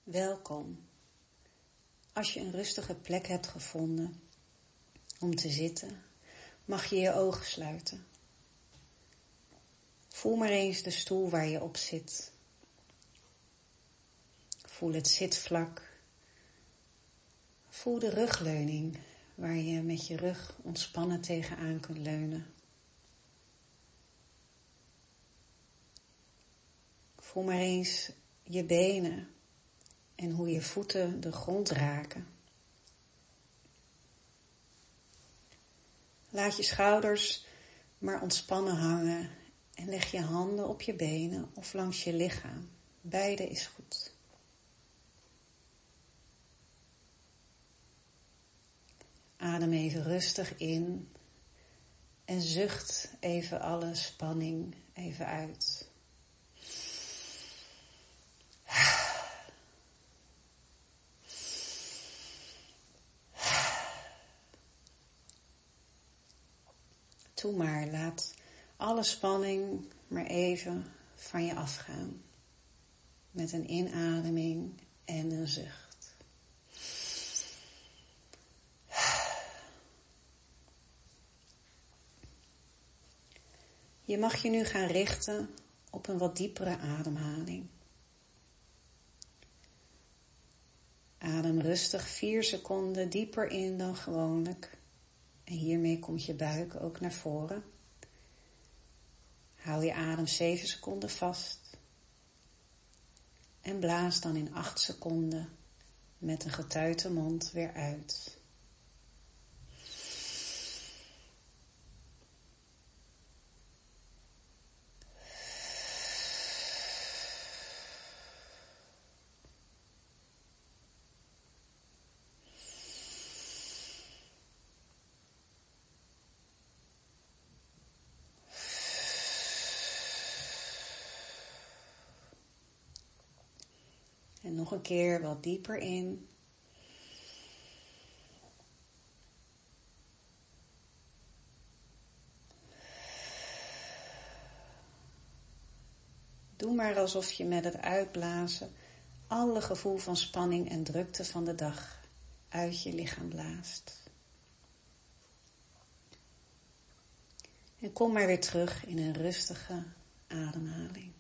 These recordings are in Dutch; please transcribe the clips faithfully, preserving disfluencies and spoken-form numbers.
Welkom. Als je een rustige plek hebt gevonden om te zitten, mag je je ogen sluiten. Voel maar eens de stoel waar je op zit. Voel het zitvlak. Voel de rugleuning waar je met je rug ontspannen tegenaan kunt leunen. Voel maar eens je benen en hoe je voeten de grond raken. Laat je schouders maar ontspannen hangen en leg je handen op je benen of langs je lichaam. Beide is goed. Adem even rustig in en zucht even alle spanning even uit. Doe maar, laat alle spanning maar even van je afgaan. Met een inademing en een zucht. Je mag je nu gaan richten op een wat diepere ademhaling. Adem rustig vier seconden dieper in dan gewoonlijk. En hiermee komt je buik ook naar voren. Hou je adem zeven seconden vast. En blaas dan in acht seconden met een getuite mond weer uit. En nog een keer wat dieper in. Doe maar alsof je met het uitblazen alle gevoel van spanning en drukte van de dag uit je lichaam blaast. En kom maar weer terug in een rustige ademhaling.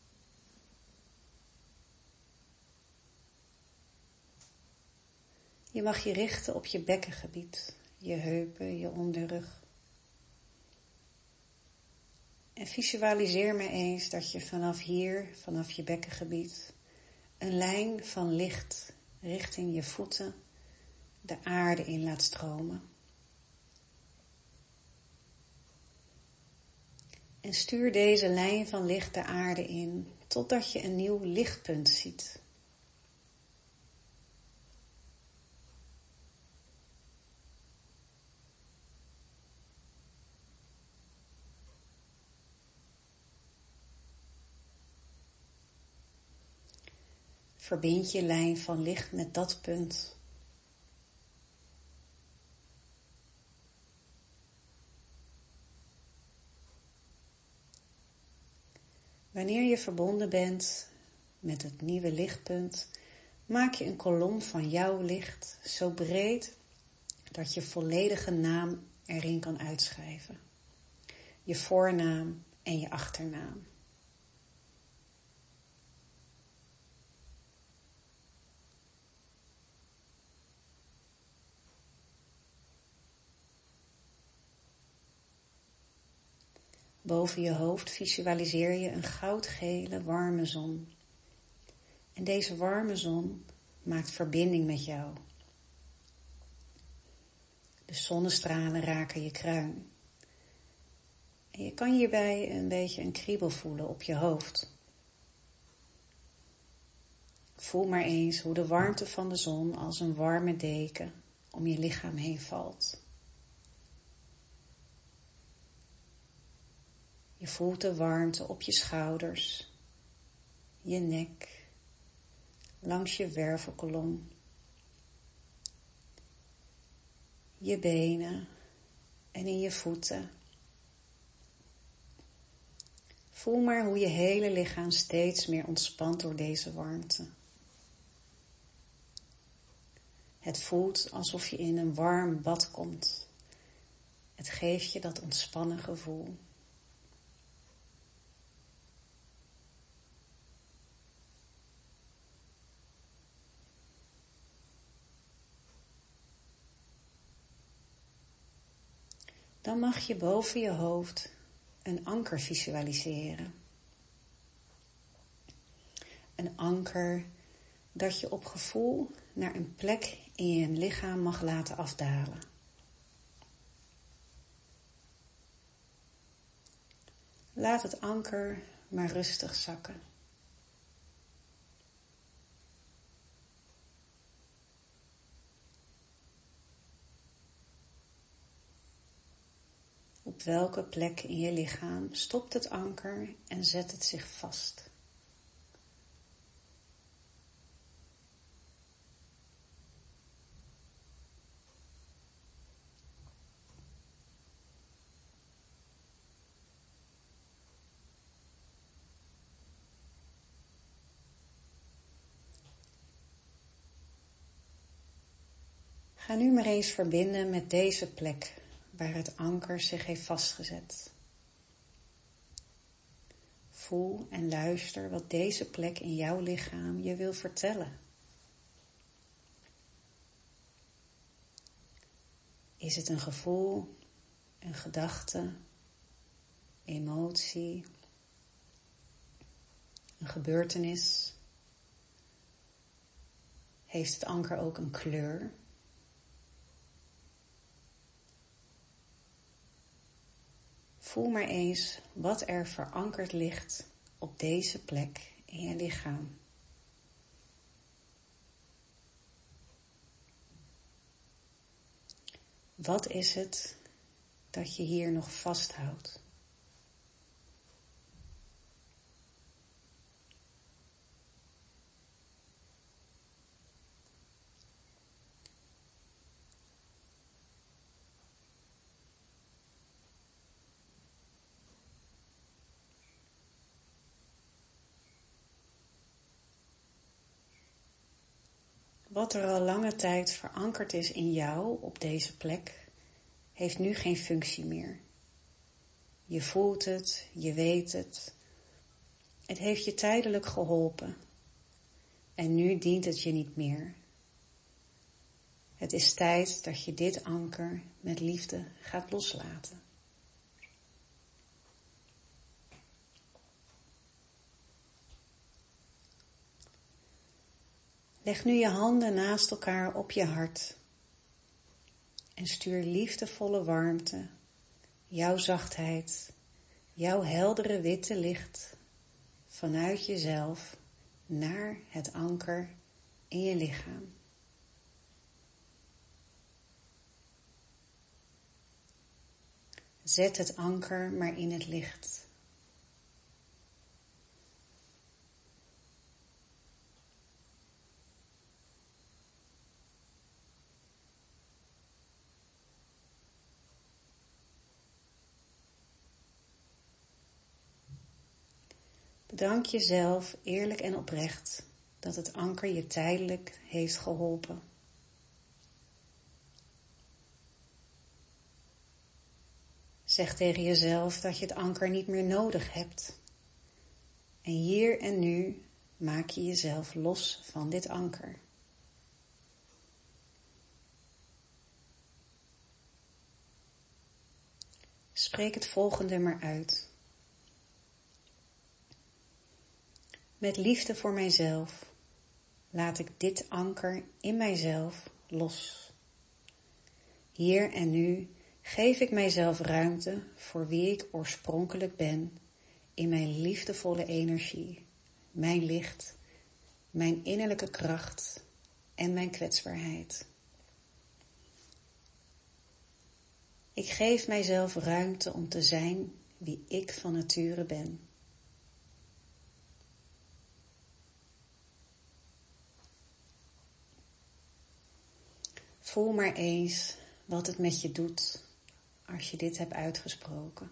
Je mag je richten op je bekkengebied, je heupen, je onderrug. En visualiseer maar eens dat je vanaf hier, vanaf je bekkengebied, een lijn van licht richting je voeten de aarde in laat stromen. En stuur deze lijn van licht de aarde in, totdat je een nieuw lichtpunt ziet. Verbind je lijn van licht met dat punt. Wanneer je verbonden bent met het nieuwe lichtpunt, maak je een kolom van jouw licht zo breed dat je volledige naam erin kan uitschrijven. Je voornaam en je achternaam. Boven je hoofd visualiseer je een goudgele warme zon. En deze warme zon maakt verbinding met jou. De zonnestralen raken je kruin. En je kan hierbij een beetje een kriebel voelen op je hoofd. Voel maar eens hoe de warmte van de zon als een warme deken om je lichaam heen valt. Je voelt de warmte op je schouders, je nek, langs je wervelkolom, je benen en in je voeten. Voel maar hoe je hele lichaam steeds meer ontspant door deze warmte. Het voelt alsof je in een warm bad komt. Het geeft je dat ontspannen gevoel. Dan mag je boven je hoofd een anker visualiseren. Een anker dat je op gevoel naar een plek in je lichaam mag laten afdalen. Laat het anker maar rustig zakken. Op welke plek in je lichaam stopt het anker en zet het zich vast? Ga nu maar eens verbinden met deze plek waar het anker zich heeft vastgezet. Voel en luister wat deze plek in jouw lichaam je wil vertellen. Is het een gevoel, een gedachte, emotie, een gebeurtenis? Heeft het anker ook een kleur? Voel maar eens wat er verankerd ligt op deze plek in je lichaam. Wat is het dat je hier nog vasthoudt? Wat er al lange tijd verankerd is in jou op deze plek, heeft nu geen functie meer. Je voelt het, je weet het. Het heeft je tijdelijk geholpen. En nu dient het je niet meer. Het is tijd dat je dit anker met liefde gaat loslaten. Leg nu je handen naast elkaar op je hart en stuur liefdevolle warmte, jouw zachtheid, jouw heldere witte licht vanuit jezelf naar het anker in je lichaam. Zet het anker maar in het licht. Bedank jezelf eerlijk en oprecht dat het anker je tijdelijk heeft geholpen. Zeg tegen jezelf dat je het anker niet meer nodig hebt. En hier en nu maak je jezelf los van dit anker. Spreek het volgende maar uit. Met liefde voor mijzelf laat ik dit anker in mijzelf los. Hier en nu geef ik mijzelf ruimte voor wie ik oorspronkelijk ben in mijn liefdevolle energie, mijn licht, mijn innerlijke kracht en mijn kwetsbaarheid. Ik geef mijzelf ruimte om te zijn wie ik van nature ben. Voel maar eens wat het met je doet als je dit hebt uitgesproken.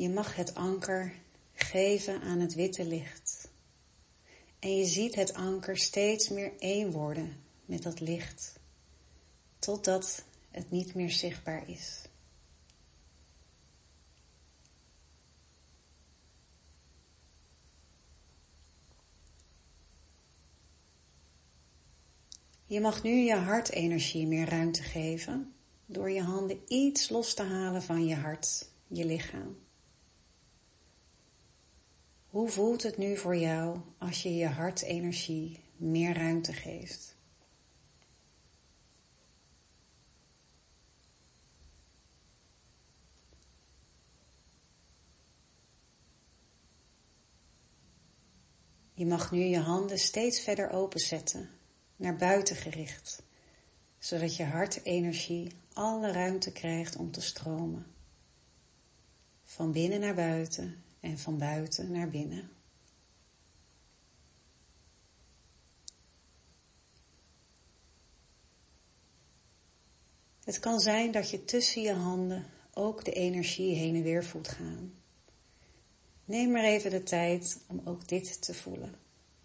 Je mag het anker geven aan het witte licht. En je ziet het anker steeds meer één worden met dat licht, totdat het niet meer zichtbaar is. Je mag nu je hartenergie meer ruimte geven door je handen iets los te halen van je hart, je lichaam. Hoe voelt het nu voor jou als je je hartenergie meer ruimte geeft? Je mag nu je handen steeds verder openzetten, naar buiten gericht, zodat je hartenergie alle ruimte krijgt om te stromen. Van binnen naar buiten en van buiten naar binnen. Het kan zijn dat je tussen je handen ook de energie heen en weer voelt gaan. Neem maar even de tijd om ook dit te voelen.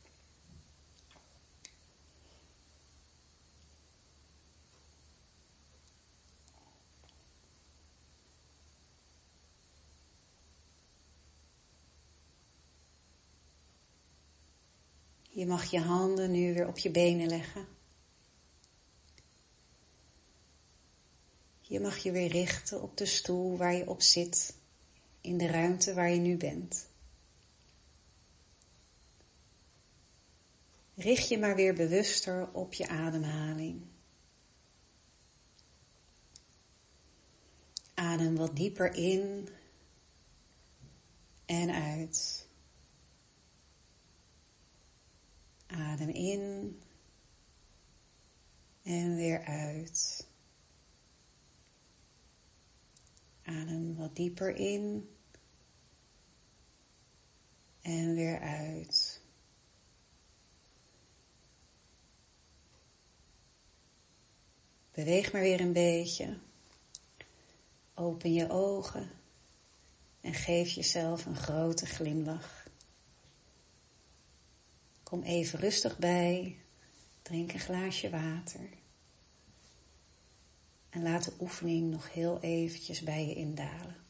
Je mag je handen nu weer op je benen leggen. Je mag je weer richten op de stoel waar je op zit, in de ruimte waar je nu bent. Richt je maar weer bewuster op je ademhaling. Adem wat dieper in en uit. Adem in en weer uit. Adem wat dieper in en weer uit. Beweeg maar weer een beetje. Open je ogen en geef jezelf een grote glimlach. Kom even rustig bij, drink een glaasje water. En laat de oefening nog heel eventjes bij je indalen.